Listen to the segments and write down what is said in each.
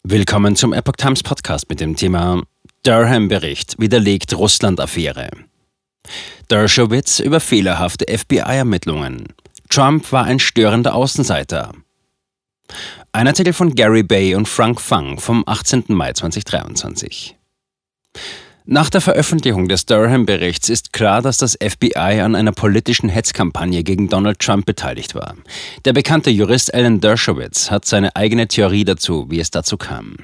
Willkommen zum Epoch Times Podcast mit dem Thema Durham-Bericht widerlegt Russland-Affäre. Dershowitz über fehlerhafte FBI-Ermittlungen. Trump war ein störender Außenseiter. Ein Artikel von Gary Bay und Frank Fang vom 18. Mai 2023. Nach der Veröffentlichung des Durham-Berichts ist klar, dass das FBI an einer politischen Hetzkampagne gegen Donald Trump beteiligt war. Der bekannte Jurist Alan Dershowitz hat seine eigene Theorie dazu, wie es dazu kam.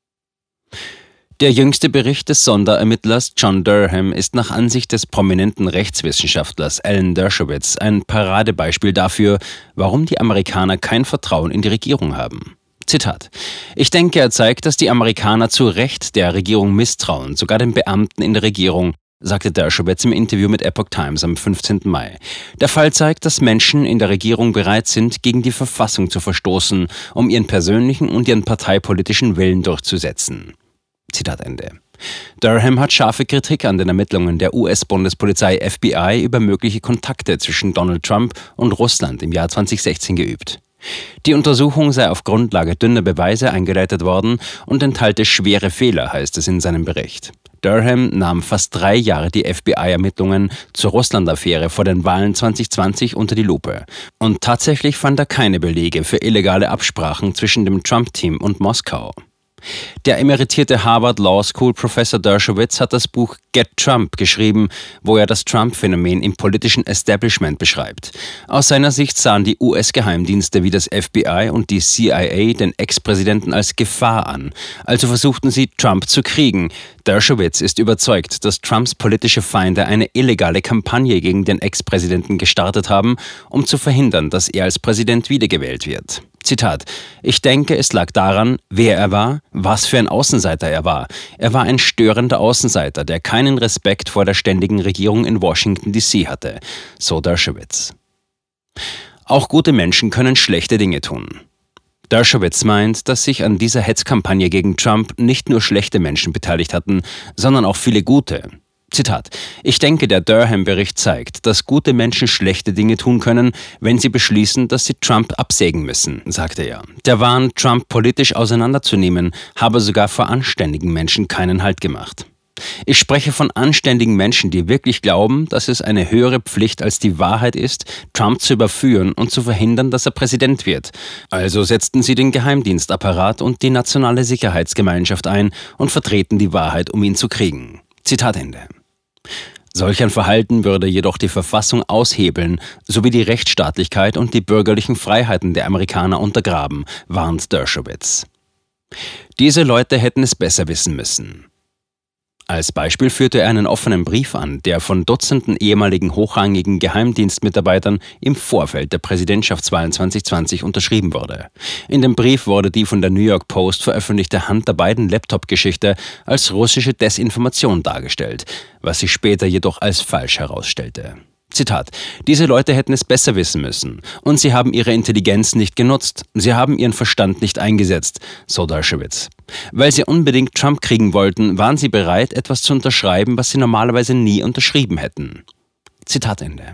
Der jüngste Bericht des Sonderermittlers John Durham ist nach Ansicht des prominenten Rechtswissenschaftlers Alan Dershowitz ein Paradebeispiel dafür, warum die Amerikaner kein Vertrauen in die Regierung haben. Zitat: Ich denke, er zeigt, dass die Amerikaner zu Recht der Regierung misstrauen, sogar den Beamten in der Regierung, sagte Dershowitz im Interview mit Epoch Times am 15. Mai. Der Fall zeigt, dass Menschen in der Regierung bereit sind, gegen die Verfassung zu verstoßen, um ihren persönlichen und ihren parteipolitischen Willen durchzusetzen. Zitat Ende. Durham hat scharfe Kritik an den Ermittlungen der US-Bundespolizei FBI über mögliche Kontakte zwischen Donald Trump und Russland im Jahr 2016 geübt. Die Untersuchung sei auf Grundlage dünner Beweise eingeleitet worden und enthalte schwere Fehler, heißt es in seinem Bericht. Durham nahm fast 3 Jahre die FBI-Ermittlungen zur Russland-Affäre vor den Wahlen 2020 unter die Lupe. Und tatsächlich fand er keine Belege für illegale Absprachen zwischen dem Trump-Team und Moskau. Der emeritierte Harvard Law School Professor Dershowitz hat das Buch Get Trump geschrieben, wo er das Trump-Phänomen im politischen Establishment beschreibt. Aus seiner Sicht sahen die US-Geheimdienste wie das FBI und die CIA den Ex-Präsidenten als Gefahr an, also versuchten sie, Trump zu kriegen. Dershowitz ist überzeugt, dass Trumps politische Feinde eine illegale Kampagne gegen den Ex-Präsidenten gestartet haben, um zu verhindern, dass er als Präsident wiedergewählt wird. Zitat: Ich denke, es lag daran, wer er war, was für ein Außenseiter er war. Er war ein störender Außenseiter, der keinen Respekt vor der ständigen Regierung in Washington D.C. hatte, so Dershowitz. Auch gute Menschen können schlechte Dinge tun. Dershowitz meint, dass sich an dieser Hetzkampagne gegen Trump nicht nur schlechte Menschen beteiligt hatten, sondern auch viele gute. Zitat: Ich denke, der Durham-Bericht zeigt, dass gute Menschen schlechte Dinge tun können, wenn sie beschließen, dass sie Trump absägen müssen, sagte er. Der Wahn, Trump politisch auseinanderzunehmen, habe sogar vor anständigen Menschen keinen Halt gemacht. Ich spreche von anständigen Menschen, die wirklich glauben, dass es eine höhere Pflicht als die Wahrheit ist, Trump zu überführen und zu verhindern, dass er Präsident wird. Also setzten sie den Geheimdienstapparat und die nationale Sicherheitsgemeinschaft ein und vertreten die Wahrheit, um ihn zu kriegen. Zitat Ende. Solch ein Verhalten würde jedoch die Verfassung aushebeln, sowie die Rechtsstaatlichkeit und die bürgerlichen Freiheiten der Amerikaner untergraben, warnt Dershowitz. Diese Leute hätten es besser wissen müssen. Als Beispiel führte er einen offenen Brief an, der von Dutzenden ehemaligen hochrangigen Geheimdienstmitarbeitern im Vorfeld der Präsidentschaftswahlen 2020 unterschrieben wurde. In dem Brief wurde die von der New York Post veröffentlichte Hunter Biden-Laptop-Geschichte als russische Desinformation dargestellt, was sich später jedoch als falsch herausstellte. Zitat: Diese Leute hätten es besser wissen müssen und sie haben ihre Intelligenz nicht genutzt, sie haben ihren Verstand nicht eingesetzt, so Dershowitz. Weil sie unbedingt Trump kriegen wollten, waren sie bereit, etwas zu unterschreiben, was sie normalerweise nie unterschrieben hätten. Zitat Ende.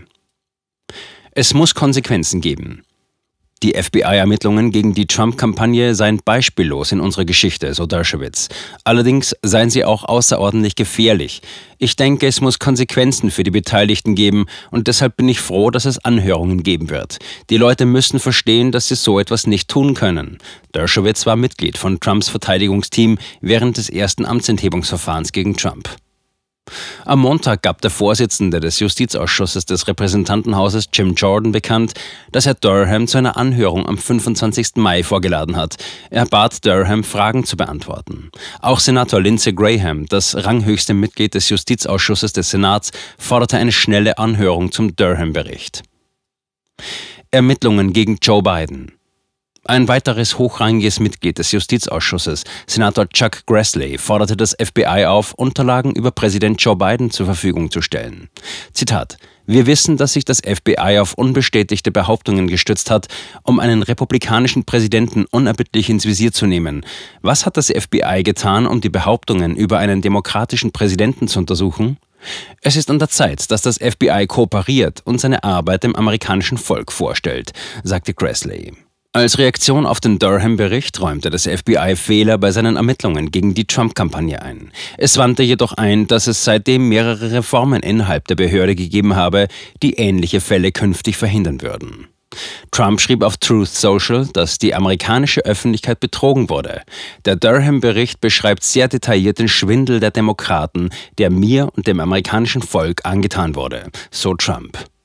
Es muss Konsequenzen geben. Die FBI-Ermittlungen gegen die Trump-Kampagne seien beispiellos in unserer Geschichte, so Dershowitz. Allerdings seien sie auch außerordentlich gefährlich. Ich denke, es muss Konsequenzen für die Beteiligten geben und deshalb bin ich froh, dass es Anhörungen geben wird. Die Leute müssen verstehen, dass sie so etwas nicht tun können. Dershowitz war Mitglied von Trumps Verteidigungsteam während des ersten Amtsenthebungsverfahrens gegen Trump. Am Montag gab der Vorsitzende des Justizausschusses des Repräsentantenhauses Jim Jordan bekannt, dass er Durham zu einer Anhörung am 25. Mai vorgeladen hat. Er bat Durham, Fragen zu beantworten. Auch Senator Lindsey Graham, das ranghöchste Mitglied des Justizausschusses des Senats, forderte eine schnelle Anhörung zum Durham-Bericht. Ermittlungen gegen Joe Biden. Ein weiteres hochrangiges Mitglied des Justizausschusses, Senator Chuck Grassley, forderte das FBI auf, Unterlagen über Präsident Joe Biden zur Verfügung zu stellen. Zitat: Wir wissen, dass sich das FBI auf unbestätigte Behauptungen gestützt hat, um einen republikanischen Präsidenten unerbittlich ins Visier zu nehmen. Was hat das FBI getan, um die Behauptungen über einen demokratischen Präsidenten zu untersuchen? Es ist an der Zeit, dass das FBI kooperiert und seine Arbeit dem amerikanischen Volk vorstellt, sagte Grassley. Als Reaktion auf den Durham-Bericht räumte das FBI Fehler bei seinen Ermittlungen gegen die Trump-Kampagne ein. Es wandte jedoch ein, dass es seitdem mehrere Reformen innerhalb der Behörde gegeben habe, die ähnliche Fälle künftig verhindern würden. Trump schrieb auf Truth Social, dass die amerikanische Öffentlichkeit betrogen wurde. Der Durham-Bericht beschreibt sehr detailliert den Schwindel der Demokraten, der mir und dem amerikanischen Volk angetan wurde, so Trump.